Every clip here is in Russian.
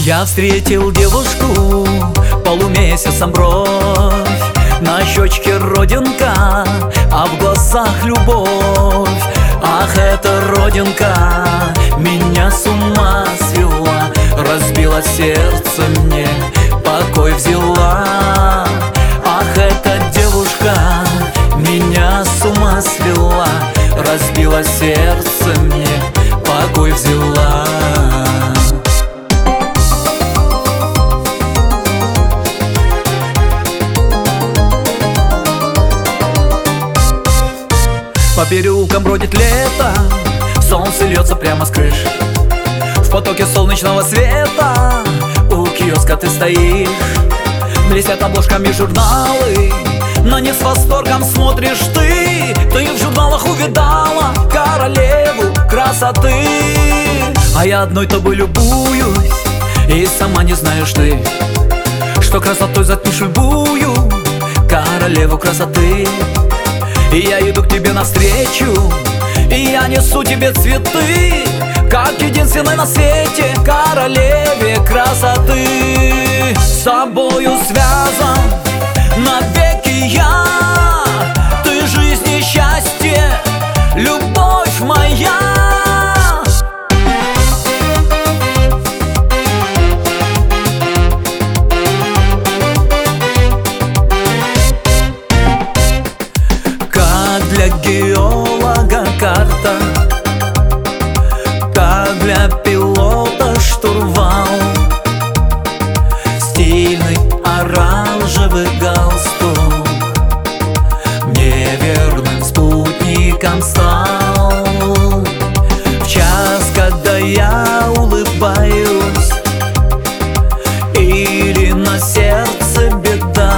Я встретил девушку, полумесяцем бровь, на щечке родинка, а в глазах любовь. Ах, эта родинка меня с ума свела, разбила сердце мне, покой взяла. Ах, эта девушка меня с ума свела, разбила сердце мне, покой взяла. По переулкам бродит лето, солнце льется прямо с крыш. В потоке солнечного света у киоска ты стоишь. Блестят обложками журналы, на них с восторгом смотришь ты. Ты в журналах увидала королеву красоты, а я одной тобой любуюсь, и сама не знаешь ты, что красотой затмишь любую королеву красоты. И я иду к тебе навстречу, и я несу тебе цветы, как единственной на свете королеве красоты. С тобою связан навеки я, ты жизнь и счастье, любовь моя. Для геолога карта, как для пилота штурвал. Стильный оранжевый галстук мне верным спутником стал. В час, когда я улыбаюсь или на сердце беда,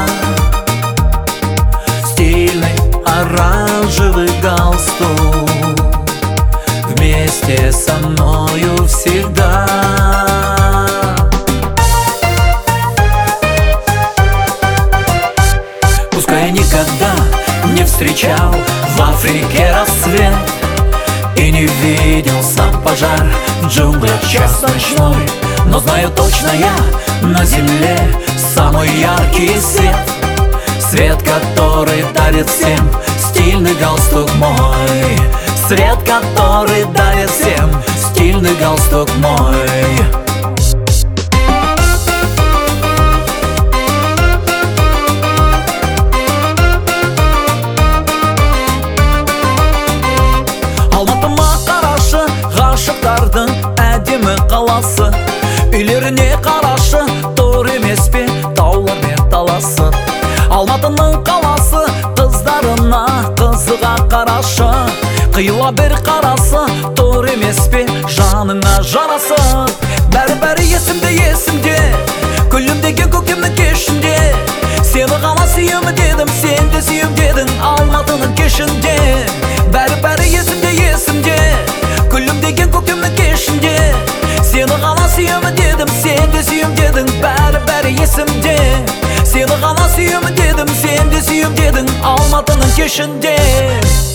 стильный оранжевый галстук вместе со мною всегда. Пускай я никогда не встречал в Африке рассвет и не видел сам пожар в джунглях час ночной, но знаю точно я на земле самый яркий свет, свет, который дарит всем стильный галстук мой, свет, который дарит всем стильный галстук мой. Алматыма қарашы, ғашықтардың әдемі қаласы, үйлеріне қарашы, тор емес пе таулармен таласы. Алматының қаласы қыздарына қызыға қарашы, қиыла бір қарасы, тор емес пе жаныңа жарасы. Бәрі есімде, есімде, күлімдеген көктемнің кешінде, сені ғана сүйемін дедім, сен де сүйем дедің Алматының кешінде. Бәрі есімде, есімде, күлімдеген көктемнің кешінде, сені ғана сүйемін дедім, сен де сүйем дедің бәрі есімде. Сені ғана сүйемін дедім, сен де сүйем дедің Алматының кешінде.